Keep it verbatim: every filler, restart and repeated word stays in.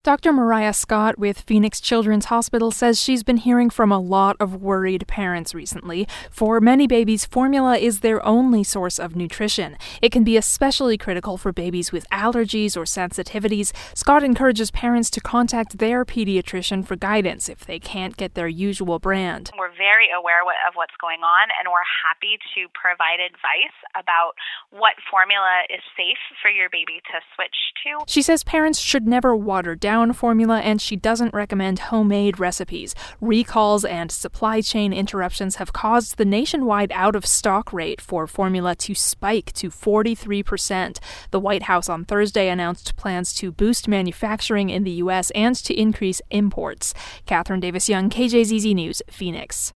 Doctor Mariah Scott with Phoenix Children's Hospital says she's been hearing from a lot of worried parents recently. For many babies, formula is their only source of nutrition. It can be especially critical for babies with allergies or sensitivities. Scott encourages parents to contact their pediatrician for guidance if they can't get their usual brand. We're very aware of what's going on, and we're happy to provide advice about what formula is safe for your baby to switch to. She says parents should never water down formula, and she doesn't recommend homemade recipes. Recalls and supply chain interruptions have caused the nationwide out-of-stock rate for formula to spike to forty-three percent. The White House on Thursday announced plans to boost manufacturing in the U S and to increase imports. Catherine Davis-Young, K J Z Z News, Phoenix.